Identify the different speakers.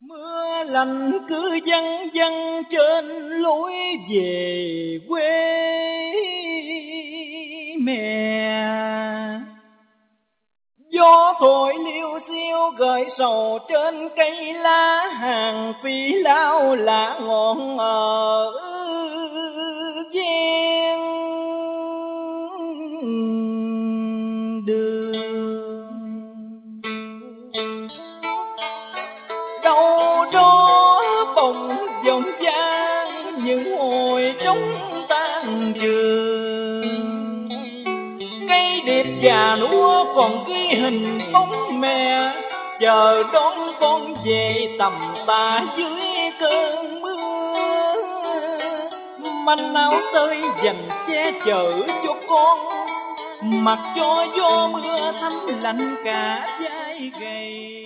Speaker 1: Mưa lành cứ văng văng trên lối về quê mẹ. Gió thổi liêu xiêu gợi sầu trên cây lá, hàng phi lao lạ ngọn ở ven đường. Đâu đó bồng vọng vang những hồi trống tan trường. Cây điệp già núa còn ghi hình bóng mẹ, chờ đón con về tầm tà dưới cơn mưa. Manh áo tơi dành che chở cho con, mặc cho gió mưa thấm lạnh cả vai gầy.